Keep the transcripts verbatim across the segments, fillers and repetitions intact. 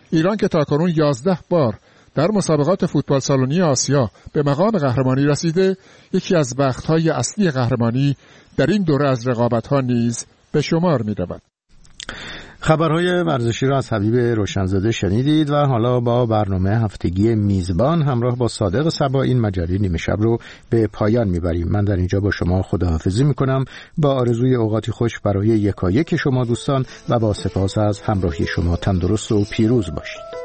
ایران که تاکنون یازده بار در مسابقات فوتبال سالنی آسیا به مقام قهرمانی رسیده، یکی از بخت‌های اصلی قهرمانی در این دوره از رقابت‌ها نیز به شمار می‌رود. خبرهای ورزشی را از حبیب روشنزاده شنیدید و حالا با برنامه هفتگی میزبان همراه با صادق صبا این مجله نیمه شب رو به پایان میبریم. من در اینجا با شما خداحافظی میکنم با آرزوی اوقاتی خوش برای یکایک شما دوستان و با سپاس از همراهی شما. تندرست و پیروز باشید.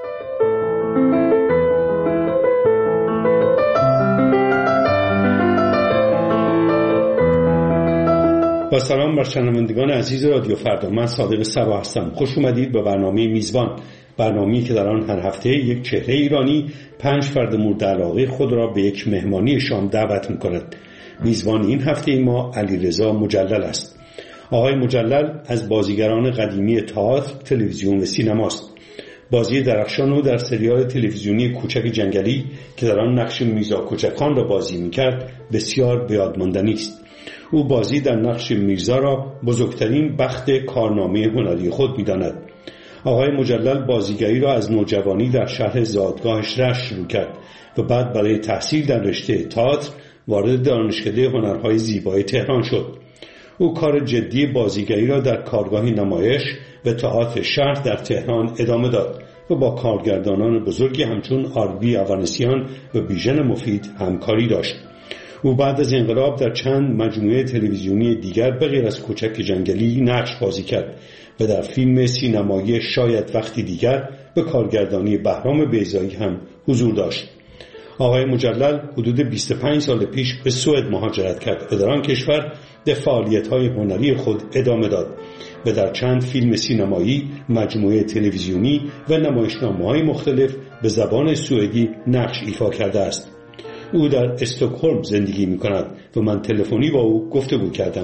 با سلام بر شنوندگان عزیز رادیو فردا، من صادق صبا هستم. خوش اومدید به برنامه میزبان، برنامه‌ای که در آن هر هفته یک چهره ایرانی پنج فرد مورد علاقه خود را به یک مهمانی شام دعوت می‌کند. میزبان این هفته ما علیرضا مجلل است. آقای مجلل از بازیگران قدیمی تئاتر، تلویزیون و سینماست. بازی درخشان او در سریال تلویزیونی کوچک جنگلی که در آن نقش میرزا کوچکخان را بازی می‌کرد بسیار به یاد ماندنی است. او بازی در نقش میرزا را بزرگترین بخت کارنامه هنری خود می‌داند. آقای مجلل بازیگری را از نوجوانی در شهر زادگاهش رشت شروع کرد و بعد برای تحصیل در رشته تئاتر وارد دانشکده هنرهای زیبای تهران شد. او کار جدی بازیگری را در کارگاه نمایش و تئاتر شهر در تهران ادامه داد و با کارگردانان بزرگی همچون آربی اوانسیان و بیژن مفید همکاری داشت. او بعد از انقلاب در چند مجموعه تلویزیونی دیگر به غیر از کوچک جنگلی نقش بازی کرد و در فیلم سینمایی شاید وقتی دیگر به کارگردانی بهرام بیضایی هم حضور داشت. آقای مجلل حدود بیست و پنج سال پیش به سوئد مهاجرت کرد و در آن کشور به فعالیت‌های هنری خود ادامه داد و در چند فیلم سینمایی، مجموعه تلویزیونی و نمایشنامه‌های مختلف به زبان سوئدی نقش ایفا کرده است. او در استکهلم زندگی می کند و من تلفنی با او گفتگو کردم.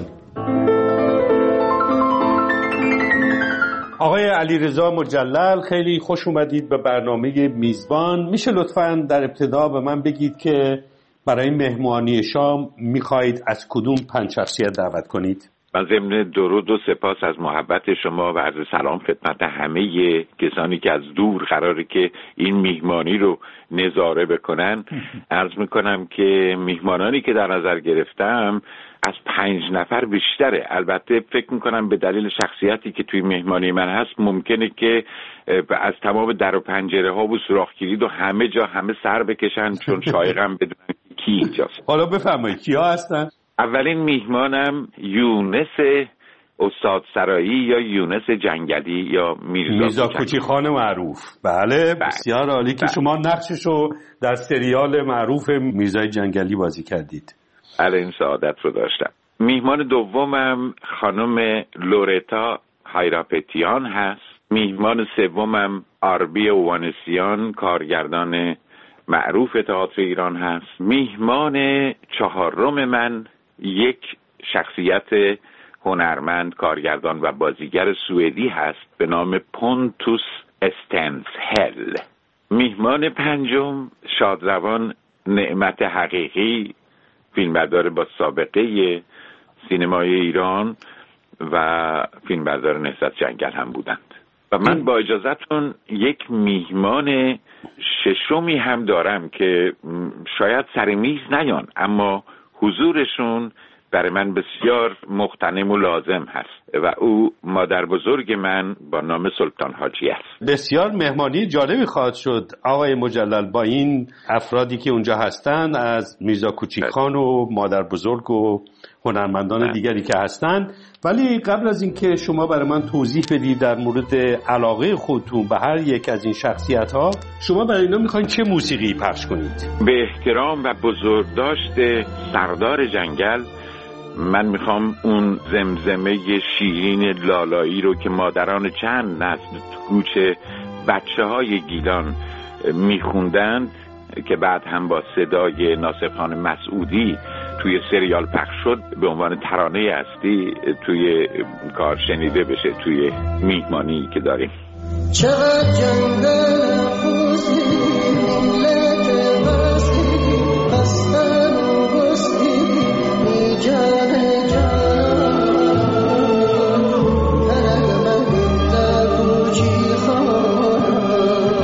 آقای علیرضا مجلل، خیلی خوش اومدید به برنامه میزبان. میشه لطفاً در ابتدا به من بگید که برای مهمانی شام میخواهید از کدوم پنج شخصیت دعوت کنید؟ من ضمن درود و سپاس از محبت شما و عرض سلام خدمت همه کسانی که از دور قراره که این میهمانی رو نظاره بکنن عرض میکنم که میهمانانی که در نظر گرفتم از پنج نفر بیشتره. البته فکر میکنم به دلیل شخصیتی که توی مهمانی من هست ممکنه که از تمام در و پنجره ها و سوراخ کلید و همه جا همه سر بکشن چون شایقم بدونن کی اینجاست. حالا بفرمایید کیا هستن؟ اولین میهمانم یونس استاد سرایی یا یونس جنگلی یا میرزا, میرزا کوچکخان معروف. بله بسیار عالی که شما نقششو در سریال معروف میرزای جنگلی بازی کردید. بله این سعادت رو داشتم. میهمان دومم خانم لورتا هایراپتیان هست. میهمان سومم آربی اوانسیان کارگردان معروف تئاتر ایران هست. میهمان چهارم من یک شخصیت هنرمند، کارگردان و بازیگر سوئدی هست به نام پونتوس استنسهل. میهمان پنجم شادروان نعمت حقیقی، فیلمبردار با سابقه سینمای ایران و فیلمبردار نهضت جنگل هم بودند. و من با اجازهتون یک میهمان ششمی هم دارم که شاید سر میز نیان اما حضورشون برای من بسیار مغتنم و لازم هست و او مادر بزرگ من با نام سلطان حاجی است. بسیار مهمانی جالبی خواهد شد آقای مجلل با این افرادی که اونجا هستن، از میرزا کوچکخان و مادر بزرگ و هنرمندان بله. دیگری که هستن. ولی قبل از اینکه شما برای من توضیح بدید در مورد علاقه خودتون به هر یک از این شخصیت ها، شما برای اینا میخواین چه موسیقی پخش کنید؟ به احترام و بزرگداشت سردار جنگل من میخوام اون زمزمه شیرین لالایی رو که مادران چند نسل تو کوچه بچه های گیلان میخوندند که بعد هم با صدای ناصر خان مسعودی توی سریال پخش شد به عنوان ترانه اصلی توی کار شنیده بشه توی میهمانی که داریم. چقدر جنگل خوزی مملک بستی بستن و بستی جان جان فرق من در روچی خانم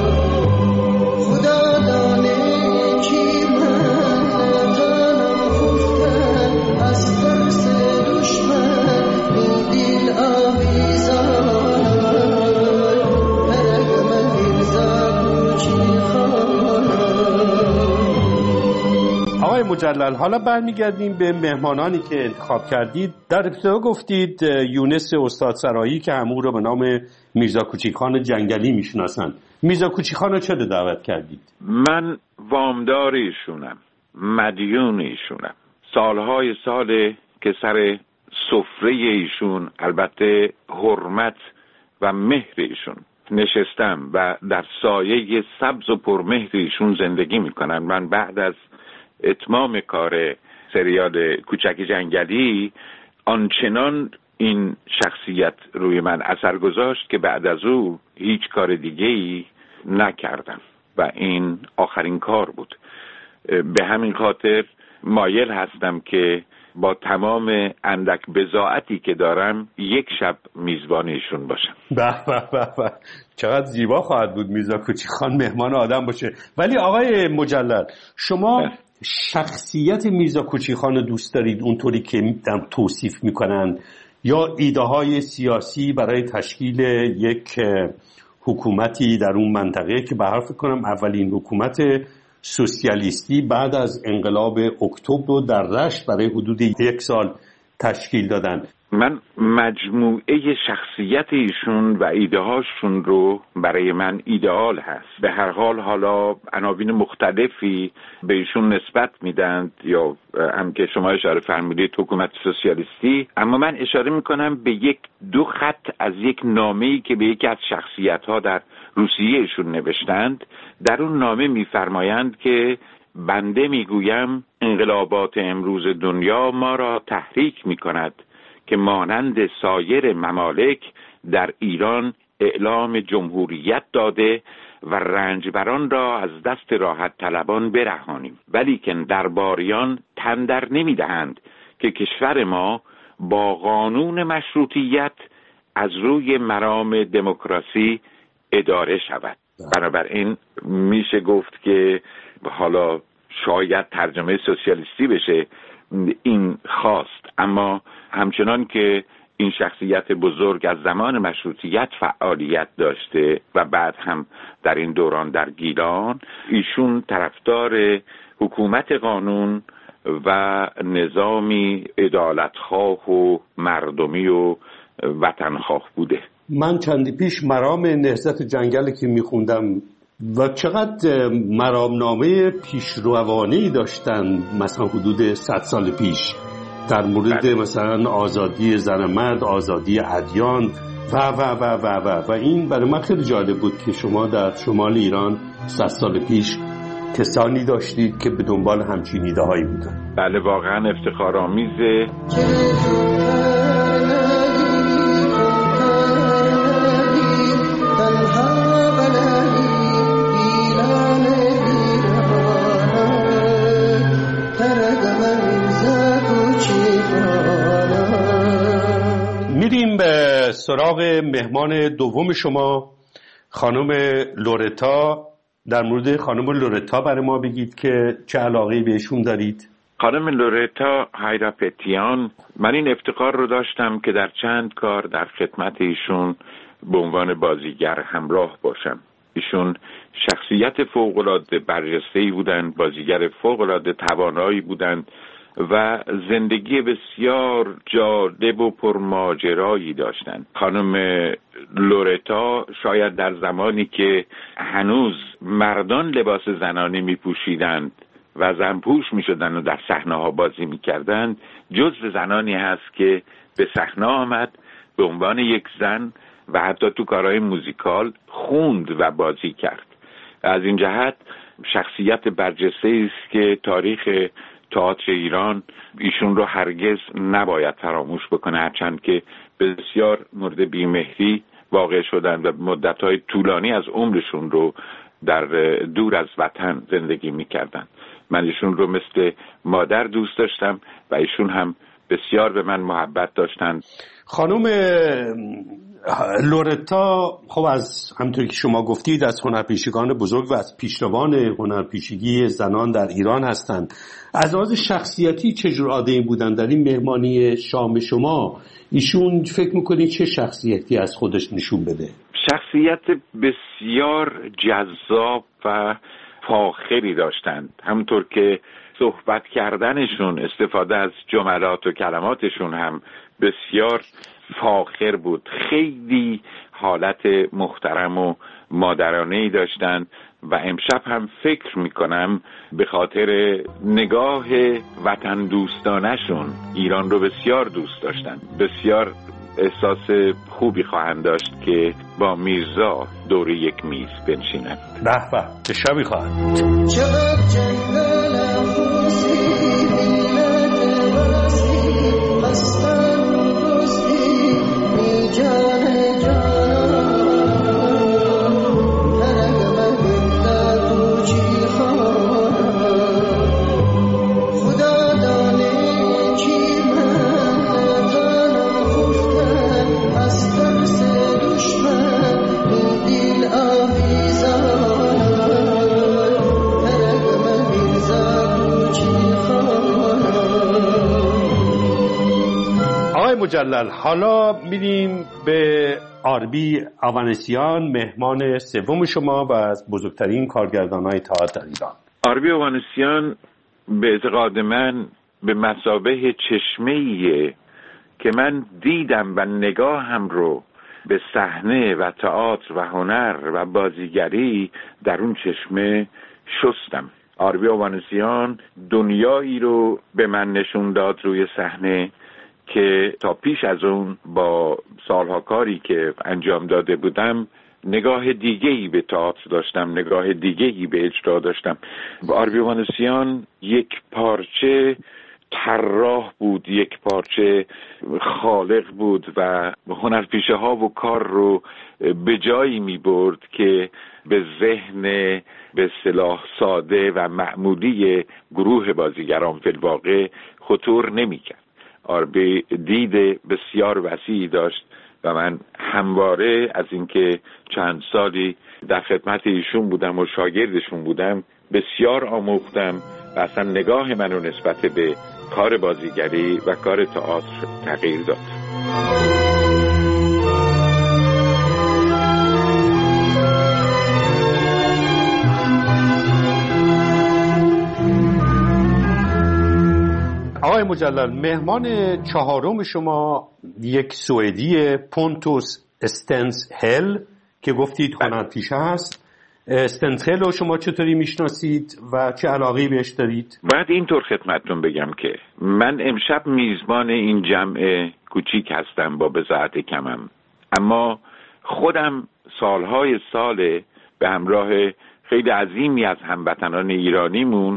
آقای مجلل، حالا برمیگردیم به مهمانانی که انتخاب کردید. در ابتدا گفتید یونس استاد سرایی که همون رو به نام میرزا کوچیکخان جنگلی میشناسن. میرزا کوچیکخان رو چرا دعوت کردید؟ من وامدار ایشونم، مدیون ایشونم. سالهای ساله که سر سفره ایشون، البته حرمت و مهر ایشون نشستم و در سایه سبز و پرمهر ایشون زندگی میکنم. من بعد از اتمام کار سریال کوچک جنگلی آنچنان این شخصیت روی من اثر گذاشت که بعد از او هیچ کار دیگه‌ای نکردم و این آخرین کار بود. به همین خاطر مایل هستم که با تمام اندک بضاعتی که دارم یک شب میزبان ایشون باشم. به به به به، چقدر زیبا خواهد بود میرزا کوچیکخان مهمان آدم باشه. ولی آقای مجلل، شما به. شخصیت میرزا کوچیکخان رو دوست دارید اونطوری که میدم توصیف میکنن، یا ایده های سیاسی برای تشکیل یک حکومتی در اون منطقه که به حرف کنم اولین حکومت سوسیالیستی بعد از انقلاب اکتبر رو در رشت برای حدود یک سال تشکیل دادن؟ من مجموعه شخصیت ایشون و ایده هاشون رو برای من ایدئال هست. به هر حال حالا عناوین مختلفی به ایشون نسبت میدند، یا هم که شما اشاره فرمودید حکومت سوسیالیستی، اما من اشاره میکنم به یک دو خط از یک نامه‌ای که به یکی از شخصیت ها در روسیه ایشون نوشتند. در اون نامه میفرمایند که بنده میگویم انقلابات امروز دنیا ما را تحریک میکند که مانند سایر ممالک در ایران اعلام جمهوریت داده و رنجبران را از دست راحت طلبان برهانیم، ولی که درباریان تن در نمیدهند که کشور ما با قانون مشروطیت از روی مرام دموکراسی اداره شود. بنابراین میشه گفت که حالا شاید ترجمه سوسیالیستی بشه این خواست، اما همچنان که این شخصیت بزرگ از زمان مشروطیت فعالیت داشته و بعد هم در این دوران در گیلان، ایشون طرفدار حکومت قانون و نظامی عدالتخواه و مردمی و وطنخواه بوده. من چندی پیش مرام نهضت جنگل که میخوندم و چقدر مرامنامه پیشروانه‌ای داشتن، مثلا حدود صد سال پیش در مورد مثلا آزادی زن مرد، آزادی ادیان و و و و و و این برای من خیلی جالب بود که شما در شمال ایران صد سال پیش کسانی داشتید که به دنبال همچین ایده هایی بودن. بله، واقعا افتخارآمیزه. میریم به سراغ مهمان دوم شما، خانم لورتا. در مورد خانم لورتا برای ما بگید که چه علاقه‌ای بهشون دارید. خانم لورتا هایراپتیان، من این افتخار رو داشتم که در چند کار در خدمت ایشون به عنوان بازیگر همراه باشم. ایشون شخصیت فوق‌العاده برجسته‌ای بودند، بازیگر فوق‌العاده توانایی بودند و زندگی بسیار جالب و پرماجرایی داشتند. خانم لورتا شاید در زمانی که هنوز مردان لباس زنانه می پوشیدند و زنپوش می شدند و در صحنه ها بازی می کردند، جزو زنانی هست که به صحنه آمد به عنوان یک زن و حتی تو کارهای موزیکال خوند و بازی کرد. از این جهت شخصیت برجسته است که تاریخ تئاتر ایران ایشون رو هرگز نباید فراموش بکنه، هرچند که بسیار مورد بیمهری واقع شدن و مدت‌های طولانی از عمرشون رو در دور از وطن زندگی می‌کردن. من ایشون رو مثل مادر دوست داشتم و ایشون هم بسیار به من محبت داشتن. خانم لورتا، خب از همونطوری که شما گفتید از هنرپیشگان بزرگ و از پیشروان هنرپیشگی زنان در ایران هستند. از لحاظ شخصیتی چه جور آدمی بودن؟ در این مهمانی شام شما ایشون فکر میکنید چه شخصیتی از خودش نشون بده؟ شخصیت بسیار جذاب و فاخری داشتند. همونطور که صحبت کردنشون، استفاده از جملات و کلماتشون هم بسیار فاخر بود. خیلی حالت محترم و مادرانه‌ای داشتند و امشب هم فکر میکنم به خاطر نگاه وطن دوستانشون ایران رو بسیار دوست داشتن. بسیار احساس خوبی خواهند داشت که با میرزا دور یک میز بنشینند. به به، چه شبی خواهد. مجلل، حالا میریم به آربی اوانسیان، مهمان سوم شما و از بزرگترین کارگردان‌های تئاتر ایران. آربی اوانسیان به اعتقاد من به مثابه چشمه‌ایه که من دیدم و نگاهم رو به صحنه و تئاتر و هنر و بازیگری در اون چشمه شستم. آربی اوانسیان دنیایی رو به من نشون داد روی صحنه که تا پیش از اون با سالها کاری که انجام داده بودم نگاه دیگه‌ای به تئاتر داشتم، نگاه دیگه‌ای به اجرا داشتم. آربی اوانسیان یک پارچه طراح بود، یک پارچه خالق بود و هنرپیشه ها و کار رو به جایی می برد که به ذهن به اصطلاح ساده و معمولی گروه بازیگران فی الواقع خطور نمی کرد. آربی دید بسیار وسیعی داشت و من همواره از اینکه چند سالی در خدمت ایشون بودم و شاگردشون بودم بسیار آموختم و اصلا نگاه منو نسبت به کار بازیگری و کار تئاتر تغییر داد. آقای مجلل، مهمان چهارم شما یک سوئدی، پونتوس استنسهل که گفتید هنرپیشه هست. استنسهل رو شما چطوری میشناسید و چه علاقه‌ای بهش دارید؟ باید اینطور خدمتتون بگم که من امشب میزبان این جمع کوچیک هستم با بضاعت کمم، اما خودم سالهای سال به همراه خیلی عظیمی از هموطنان ایرانیمون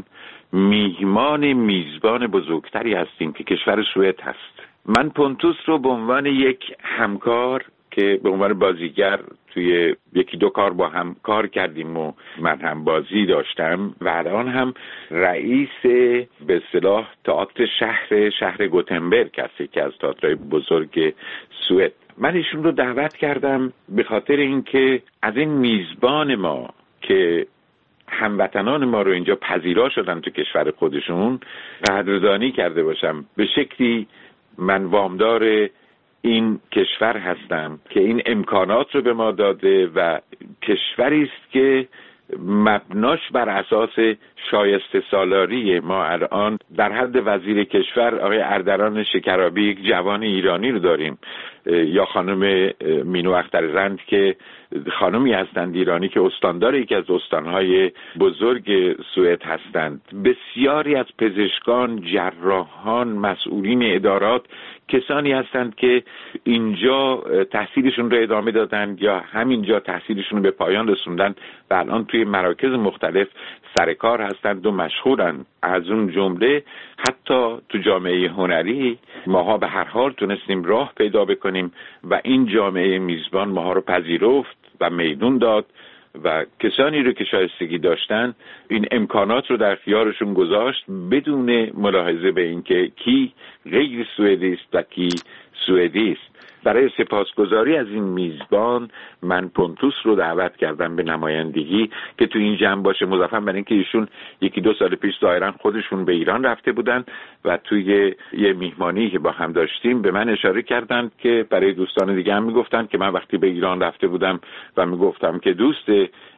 میهمان میزبان بزرگتری هستیم که کشور سوئد هست. من پونتوس رو به عنوان یک همکار که به عنوان بازیگر توی یکی دو کار با هم کار کردیم و من هم بازی داشتم و الان هم رئیس به اصطلاح تئاتر شهر شهر گوتنبرگ هست که از تئاترهای بزرگ سوئد. من ایشون رو دعوت کردم به خاطر اینکه از این میزبان ما که هموطنان ما رو اینجا پذیرا شدن تو کشور خودشون قدردانی کرده باشم. به شکلی من وامدار این کشور هستم که این امکانات رو به ما داده و کشوری است که مبناش بر اساس شایسته سالاری ما الان در حد وزیر کشور آقای اردلان شکرابی یک جوان ایرانی رو داریم، یا خانم مینو اخترزند که خانمی هستند ایرانی که استاندار یکی از استانهای بزرگ سوئد هستند. بسیاری از پزشکان، جراحان، مسئولین ادارات کسانی هستند که اینجا تحصیلشون رو ادامه دادن یا همینجا تحصیلشون رو به پایان رسوندن و الان توی مراکز مختلف سرکار هستند و مشهورن. از اون جمله حتی تو جامعه هنری ماها به هر حال تونستیم راه پیدا بکنیم و این جامعه میزبان ماها رو پذیرفت و میدون داد و کسانی رو که شایستگی داشتن این امکانات رو در اختیارشون گذاشت بدون ملاحظه به اینکه کی غیر سوئدی است و کی سوئدی است. برای سپاسگزاری از این میزبان من پونتوس رو دعوت کردم به نمایندگی که تو این جمع باشه، مضافاً بر اینکه ایشون یکی دو سال پیش ظاهراً خودشون به ایران رفته بودن و توی یه میهمانی که با هم داشتیم به من اشاره کردند که برای دوستان دیگه هم میگفتن که من وقتی به ایران رفته بودم و میگفتم که دوست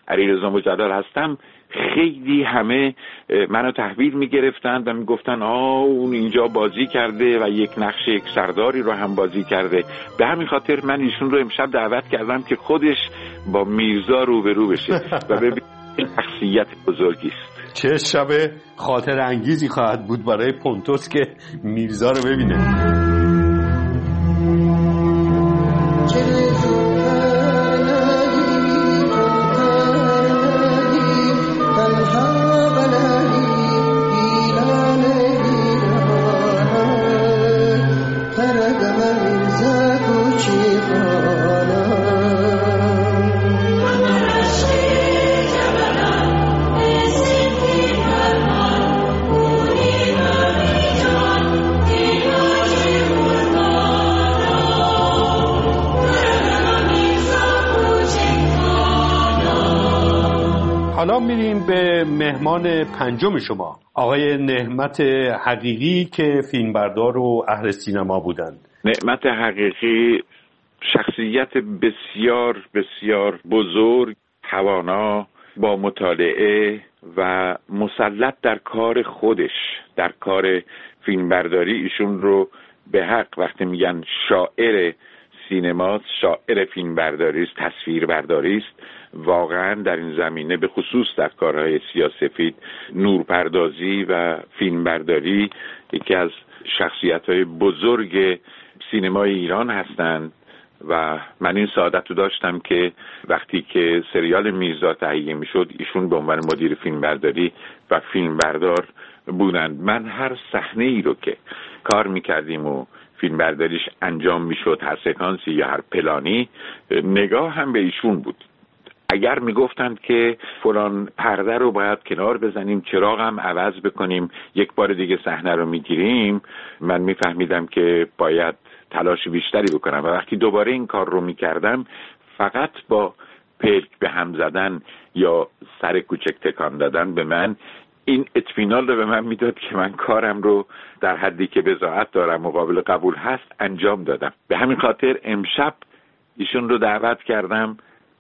علیرضا مجلل هستم، خیلی همه منو تحویل میگرفتن و میگفتن آه اون اینجا بازی کرده و یک نقش یک سرداری رو هم بازی کرده. به همین خاطر من ایشون رو امشب دعوت کردم که خودش با میرزا روبرو بشه و ببینید شخصیت بزرگی است. چه شب خاطر انگیزی خواهد بود برای پونتوس که میرزا رو ببینه. حالا میریم به مهمان پنجم شما، آقای نهمت حقیقی که فیلمبردار و اهل سینما بودند. نهمت حقیقی شخصیت بسیار بسیار بزرگ، توانا، با مطالعه و مسلط در کار خودش، در کار فیلمبرداری. ایشون رو به حق وقتی میگن شاعر سینماست، شاعر فیلمبرداری است، تصویربرداری است. واقعا در این زمینه به خصوص در کارهای سیاه‌سفید، نورپردازی و فیلمبرداری یکی از شخصیت‌های بزرگ سینمای ایران هستند و من این سعادت رو داشتم که وقتی که سریال میرزا تهیه میشد ایشون به عنوان مدیر فیلمبرداری و فیلمبردار بودند. من هر صحنه ای رو که کار میکردیم و فیلمبرداریش انجام میشد، هر سکانسی یا هر پلانی، نگاه هم به ایشون بود. اگر میگفتند که فلان پرده رو باید کنار بزنیم، چراغ هم عوض بکنیم، یک بار دیگه صحنه رو میگیریم، من میفهمیدم که باید تلاش بیشتری بکنم و وقتی دوباره این کار رو میکردم فقط با پلک به هم زدن یا سر کوچک تکان دادن به من این اطمینان رو به من میداد که من کارم رو در حدی که بضاعت دارم و قابل قبول هست انجام دادم. به همین خاطر امشب ایشون رو دعوت کردم،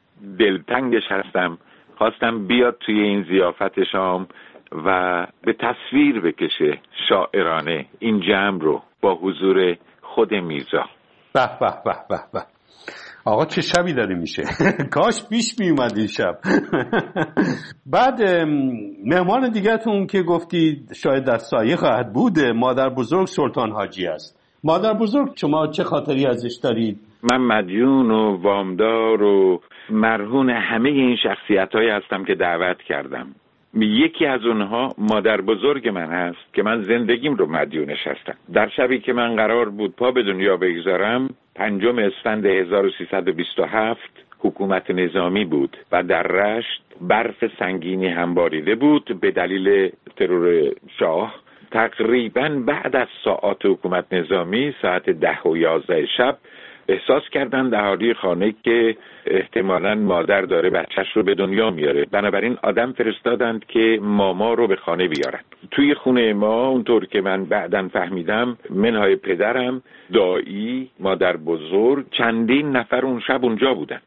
دلتنگش هستم، خواستم بیاد توی این ضیافت شام و به تصویر بکشه شاعرانه این جمع رو با حضور خود میرزا. به به به به به. آقا چه شبی داره میشه. کاش پیش میومد این شب. بعد مهمان دیگه‌تون که گفتید شاید در سایه خواهد بود، مادر بزرگ سلطان حاجی است. مادر بزرگ شما چه خاطری ازش دارید؟ من مدیون و وامدار و مرهون همه این شخصیت‌هایی هستم که دعوت کردم. یکی از اونها مادر بزرگ من هست که من زندگیم رو مدیونش هستم. در شبی که من قرار بود پا به دنیا بگذارم، پنجم اسفند هزار و سیصد و بیست و هفت حکومت نظامی بود و در رشت برف سنگینی هم باریده بود به دلیل ترور شاه. تقریبا بعد از ساعات حکومت نظامی ساعت ده و یازده شب احساس کردن اهالی خانه که احتمالاً مادر داره بچهش رو به دنیا میاره، بنابراین آدم فرستادند که ماما رو به خانه بیارن. توی خونه ما اونطور که من بعداً فهمیدم منهای پدرم، دایی، مادر بزرگ، چندین نفر اون شب اونجا بودن.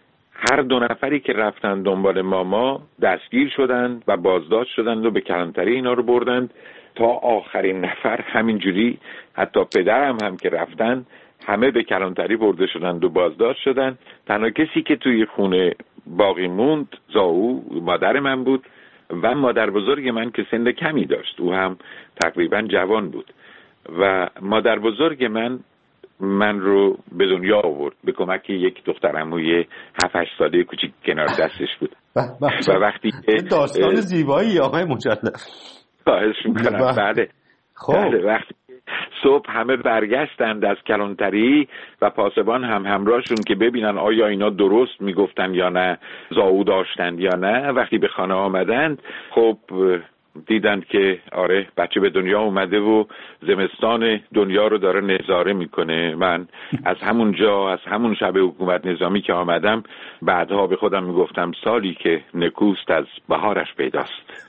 هر دو نفری که رفتن دنبال ماما دستگیر شدند و بازداشت شدند و به کلانتری اینا رو بردند تا آخرین نفر. همینجوری حتی پدرم هم که رفتن همه به کلانتری برده شدند و بازداشت شدند. تنها کسی که توی خونه باقی موند زاو مادر من بود و مادر بزرگ من که سن کمی داشت، او هم تقریبا جوان بود و مادر بزرگ من من رو به دنیا آورد به کمک یک دختر عموی هفت هشت ساله کوچیک کنار دستش بود. و وقتی داستان زیبایی آقای مجلل. خواهش میکنم. بعد خب وقتی صبح همه برگشتند از کلانتری و پاسبان هم همراهشون که ببینن آیا اینا درست میگفتن یا نه، زاو داشتند یا نه. وقتی به خانه آمدند خب دیدند که آره بچه به دنیا اومده و زمستان دنیا رو داره نظاره میکنه. من از همون جا، از همون شب حکومت نظامی که آمدم، بعدها به خودم میگفتم سالی که نکوست از بهارش پیداست.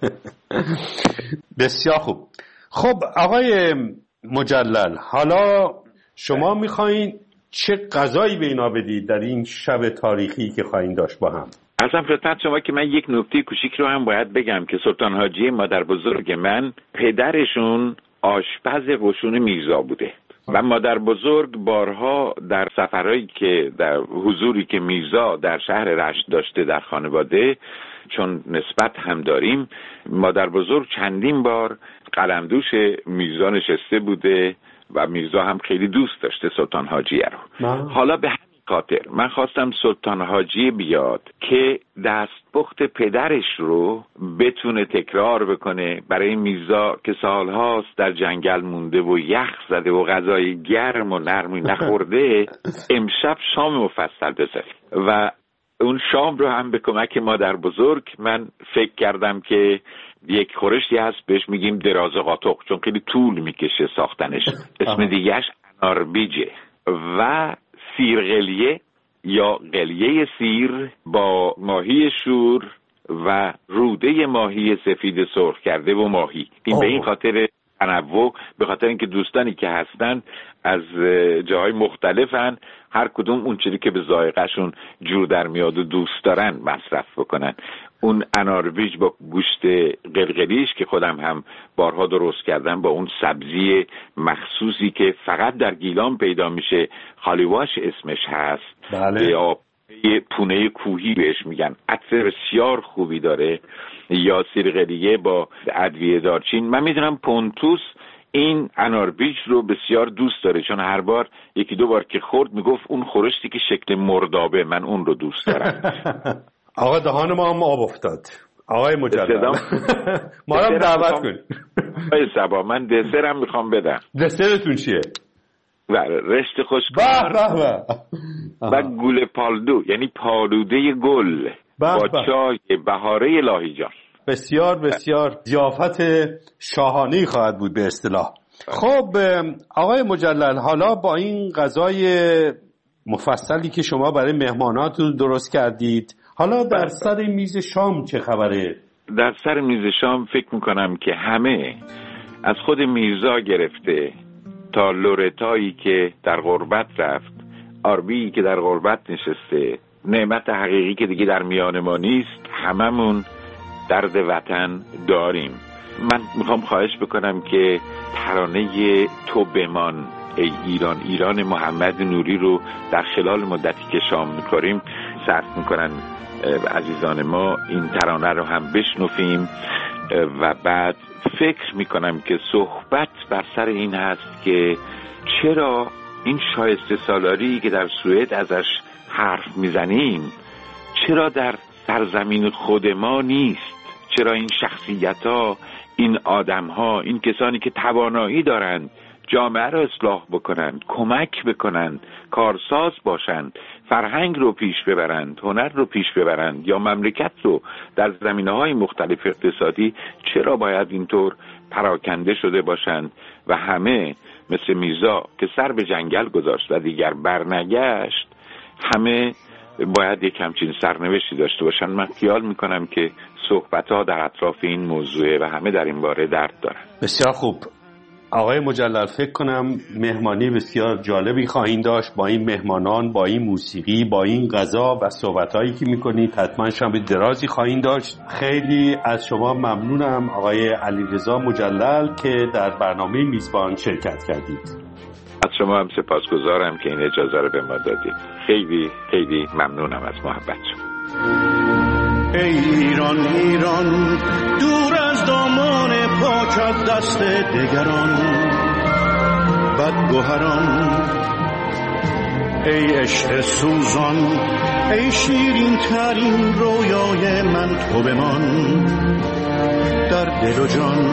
بسیار خوب. خب آقای مجلل، حالا شما میخواین چه غذایی به اینا بدید در این شب تاریخی که خواهیم داشت با هم؟ ازم خدمت شما که من یک نکته کوچیک رو هم باید بگم که سلطان حاجی مادر بزرگ من پدرشون آشپز قشون میرزا بوده و مادر بزرگ بارها در سفرهایی که در حضوری که میرزا در شهر رشت داشته در خانواده، چون نسبت هم داریم، مادر بزرگ چندین بار قلمدوش میرزا نشسته بوده و میرزا هم خیلی دوست داشته سلطان حاجیه رو. حالا به خاطر من خواستم سلطان حاجی بیاد که دستپخت پدرش رو بتونه تکرار بکنه برای میرزا که سالهاست در جنگل مونده و یخ زده و غذای گرم و نرمی نخورده، امشب شام مفصل بذاره. و اون شام رو هم به کمک مادر بزرگ من فکر کردم که یک خورشتی هست بهش میگیم دراز قاطق، چون خیلی طول میکشه ساختنش. اسم دیگهش اناربیجه و سیرقلیه یا قلیه سیر با ماهی شور و روده ماهی سفید سرخ کرده و ماهی. این به این خاطر تنوع، به خاطر اینکه دوستانی که هستن از جاهای مختلفن، هر کدوم اون چیزی که به ذائقه‌شون جور در میاد و دوست دارن مصرف بکنن. اون اناربیج با گوشت قلقلیش که خودم هم بارها درست کردم، با اون سبزی مخصوصی که فقط در گیلان پیدا میشه، خالیواش اسمش هست، بله. یا پونه کوهی بهش میگن، عطر بسیار خوبی داره، یا سیرقلیه با ادویه دارچین. من میدونم پونتوس این اناربیج رو بسیار دوست داره، چون هر بار یکی دو بار که خورد میگفت اون خورشتی که شکل مردابه، من اون رو دوست دارم. آقا دهان ما هم آب افتاد. آقای مجلل ما رو دعوت کن. آقای صبا من دسرم میخوام بدم. دسرتون چیه؟ رشت خوشگوار و گل پالدو، یعنی پالوده گل با چای بهاره لاهیجان. بسیار بسیار ضیافت شاهانه‌ای خواهد بود به اصطلاح. خب آقای مجلل، حالا با این غذای مفصلی که شما برای مهماناتون درست کردید، حالا در سر میز شام چه خبره؟ در سر میز شام فکر میکنم که همه از خود میرزا گرفته تا لورتایی که در غربت رفت، آربی که در غربت نشسته، نعمت حقیقی که دیگه در میان ما نیست، هممون درد وطن داریم. من میخوام خواهش بکنم که ترانه تو بمان ای ایران ایران محمد نوری رو در خلال مدتی که شام میکنیم صرف میکنن عزیزان ما، این ترانه رو هم بشنویم و بعد فکر میکنم که صحبت بر سر این هست که چرا این شایسته سالاری که در سوئد ازش حرف میزنیم چرا در سرزمین خود ما نیست؟ چرا این شخصیت ها، این آدم ها، این کسانی که توانایی دارند جامعه رو اصلاح بکنند، کمک بکنند، کارساز باشند، فرهنگ رو پیش ببرند، هنر رو پیش ببرند، یا مملکت رو در زمینه‌های مختلف اقتصادی، چرا باید اینطور پراکنده شده باشند و همه مثل میرزا که سر به جنگل گذاشت و دیگر برنگشت، همه باید یک همچین سرنوشتی داشته باشن. من خیال میکنم که صحبت‌ها در اطراف این موضوع و همه در این باره درد دارن. بسیار خوب آقای مجلل، فکر کنم مهمانی بسیار جالبی خواهیم داشت با این مهمانان، با این موسیقی، با این غذا و صحبت‌هایی که می‌کنید. حتما شب درازی خواهیم داشت. خیلی از شما ممنونم آقای علیرضا مجلل که در برنامه میزبان شرکت کردید. از شما هم سپاسگزارم که این اجازه رو به ما دادید. خیلی خیلی ممنونم از محبتتون. ای ایران ایران دور از دامان پاکت دست دگران بدگوهران، ای عشق سوزان، ای شیرین ترین رویای من تو بمان در دل و جان.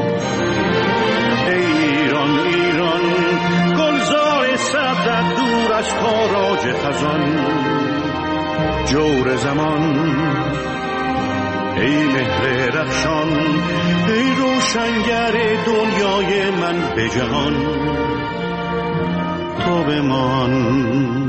ای ایران ایران گلزار سبزت دور از تاراج خزان، جور زمان، ای مهر رخشان، ای روشنگر دنیای من به جهان تو بمان.